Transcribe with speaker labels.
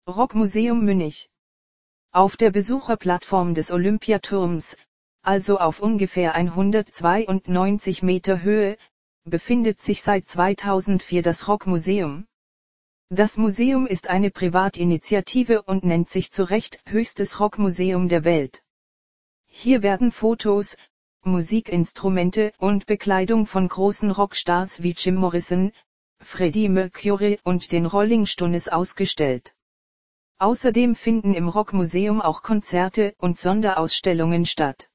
Speaker 1: Rockmuseum München. Auf der Besucherplattform des Olympiaturms, also auf ungefähr 192 Meter Höhe, befindet sich seit 2004 das Rockmuseum. Das Museum ist eine Privatinitiative und nennt sich zu Recht höchstes Rockmuseum der Welt. Hier werden Fotos, Musikinstrumente und Bekleidung von großen Rockstars wie Jim Morrison, Freddie Mercury und den Rolling Stones ausgestellt. Außerdem finden im Rockmuseum auch Konzerte und Sonderausstellungen statt.